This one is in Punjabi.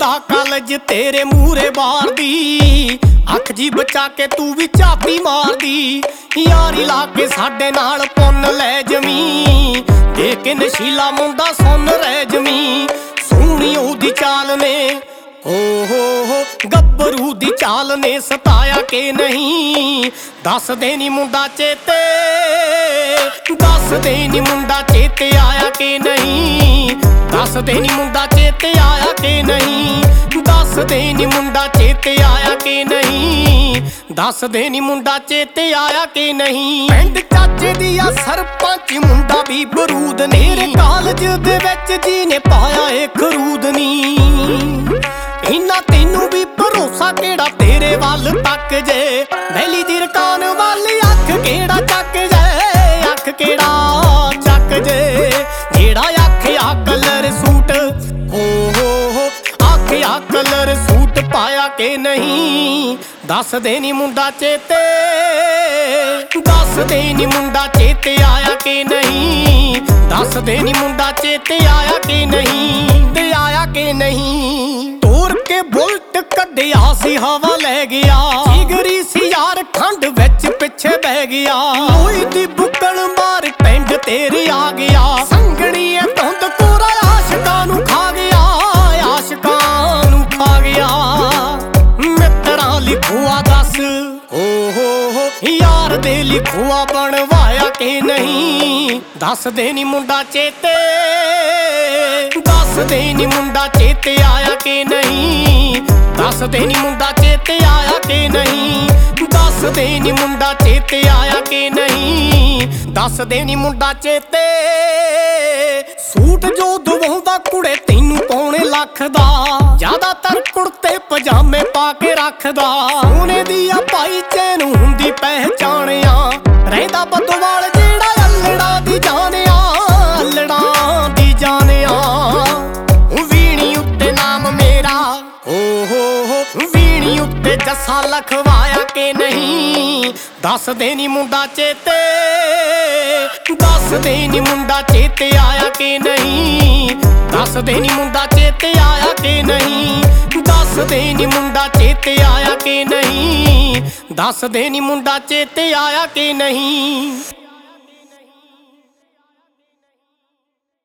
ਮੁੰਡਾ ਕਾਲਜ ਤੇਰੇ ਮੂਹਰੇ ਬਾਰਦੀ, ਅੱਖ ਜੀ ਬਚਾ ਕੇ ਤੂੰ ਵੀ ਝਾਤੀ ਮਾਰਦੀ। ਯਾਰੀ ਲਾ ਕੇ ਸਾਡੇ ਨਾਲ ਪੁੰਨ ਲੈ ਜਮੀ, ਦੇਖ ਕੇ ਨਸ਼ੀਲਾ ਮੁੰਡਾ ਸੁਣ ਰਹਿ ਜਮੀ। ਸੋਹਣੀ ਉਹਦੀ ਚਾਲ ਨੇ ਹੋ ਗੱਭਰੂ ਦੀ ਚਾਲ ਨੇ ਸਤਾਇਆ ਕਿ ਨਹੀਂ, ਦੱਸਦੇ ਨੀ ਮੁੰਡਾ ਚੇਤੇ, ਦੱਸਦੇ ਨੀ ਮੁੰਡਾ ਚੇਤੇ ਆਇਆ ਕਿ ਨਹੀਂ, ਦੱਸਦੇ ਨੀ ਮੁੰਡਾ ਚੇਤੇ ਆਇਆ ਕਿ ਨਹੀਂ, ਦੱਸਦੇ ਨੀ ਮੁੰਡਾ ਚੇਤੇ ਆਇਆ ਕਿ ਨਹੀਂ, ਦੱਸਦੇ ਨੀ ਮੁੰਡਾ ਚੇਤੇ ਆਇਆ ਕਿ ਨਹੀਂ। ਪਿੰਡ ਚਾਚੇ ਦੀ ਆ ਸਰਪੰਚ ਮੁੰਡਾ ਵੀ ਬਰੂਦ ਨੇ, ਮੇਰੇ ਕਾਲਜ ਦੇ ਵਿੱਚ ਜੀ ਨੇ ਪਾਇਆ ਏ ਖਰੂਦ ਨੀ। ਇੰਨਾ ਤੈਨੂੰ ਵੀ ਭਰੋਸਾ ਕਿਹੜਾ ਤੇਰੇ ਵੱਲ ਤੱਕ ਜੇ, ਵੈਲੀ ਦੀ ਰਕਾਨ ਵੱਲ ਅੱਖ ਕਿਹੜਾ ਚੱਕ ਜੇ, ਅੱਖ ਕਿਹੜਾ ਚੱਕ ਜੇ। ਜਿਹੜਾ ਆਖਿਆ ਕਲਰ ਸੂਟ ਹੋ ਆਖਿਆ ਕਲਰ ਸੂਟ ਪਾਇਆ ਕਿ ਨਹੀਂ, ਦੱਸਦੇ ਨੀ ਮੁੰਡਾ ਚੇਤੇ, ਦੱਸਦੇ ਨੀ ਮੁੰਡਾ ਚੇਤੇ ਆਇਆ ਕਿ ਨਹੀਂ, ਦੱਸਦੇ ਨੀ ਮੁੰਡਾ ਚੇਤੇ ਆਇਆ ਕਿ ਨਹੀਂ, ਤੇ ਆਇਆ ਕਿ ਨਹੀਂ। ਤੋਰ ਕੇ ਬੁਲਟ ਕੱਢਿਆ ਸੀ ਹਵਾ ਲੈ ਗਿਆ, ਜਿਗਰੀ ਸੀ ਯਾਰ ਠੰਡ ਵਿੱਚ ਪਿੱਛੇ ਬਹਿ ਗਿਆ। ਲੋਈ ਦੀ ਬੁੱਕਲ ਮਾਰ ਪਿੰਡ ਤੇਰੇ ਆ ਗਿਆ, ਸੰਗਣੀ ਐ ਧੁੰਦ ਕੋਰਾ ਆਸ਼ਕਾਂ ਨੂੰ ਖਾ ਗਿਆ, ਆਸ਼ਕਾਂ ਨੂੰ ਖਾ ਗਿਆ। ਮਿੱਤਰਾਂ ਲਿਖੂਆ ਦੱਸ ਹੋ ਯਾਰ ਦੇ ਲਿਖੂਆ ਬਣਵਾਇਆ ਕਿ ਨਹੀਂ, ਦੱਸਦੇ ਨੀ ਮੁੰਡਾ ਚੇਤੇ, ਦੱਸਦੇ ਨੀ ਮੁੰਡਾ ਚੇਤੇ ਆਇਆ ਕਿ ਨਹੀਂ, ਦੱਸਦੇ ਨੀ ਮੁੰਡਾ ਚੇਤੇ ਆਇਆ ਕਿ ਨਹੀਂ, ਦੱਸਦੇ ਨੀ ਮੁੰਡਾ ਚੇਤੇ ਆਇਆ ਕਿ ਨਹੀਂ, ਦੱਸਦੇ ਨੀ ਮੁੰਡਾ ਚੇਤੇ। ਸੂਟ ਜੋ ਦਵਾਉਂਦਾ ਕੁੜੇ ਤੈਨੂੰ ਪੌਣੇ ਲੱਖ ਦਾ, ਜ਼ਿਆਦਾਤਰ ਕੁੜਤੇ ਪਜਾਮੇ ਪਾ ਕੇ ਰੱਖਦਾ। ਸੋਨੇ ਦੀ ਆ ਭਾਈ ਚੈਨ ਹੁੰਦੀ ਪਹਿਚਾਣਿਆ, ਰਹਿੰਦਾ ਬਦੋਵਾਲ ਜਿਹੜਾ ਅੱਲੜਾ ਦੀ ਜਾਣਿਆ, ਅੱਲੜਾ ਦੀ ਜਾਣਿਆ। ਵੀਣੀ ਉੱਤੇ ਨਾਮ ਮੇਰਾ ਹੋ ਵੀਣੀ ਉੱਤੇ ਜੱਸਾ ਲਖਵਾਇਆ ਕਿ ਨਹੀਂ, ਦੱਸਦੇ ਨੀ ਮੁੰਡਾ ਚੇਤੇ, ਦੱਸਦੇ ਨੀ ਮੁੰਡਾ ਚੇਤੇ ਆਇਆ ਕਿ ਨਹੀਂ, ਦੱਸਦੇ ਨੀ ਮੁੰਡਾ ਚੇਤੇ ਆਇਆ ਕਿ ਨਹੀਂ, ਦੱਸਦੇ ਨੀ ਮੁੰਡਾ ਚੇਤੇ ਆਇਆ ਕਿ ਨਹੀਂ, ਦੱਸਦੇ ਨੀ ਮੁੰਡਾ ਚੇਤੇ ਆਇਆ ਕਿ ਨਹੀਂ।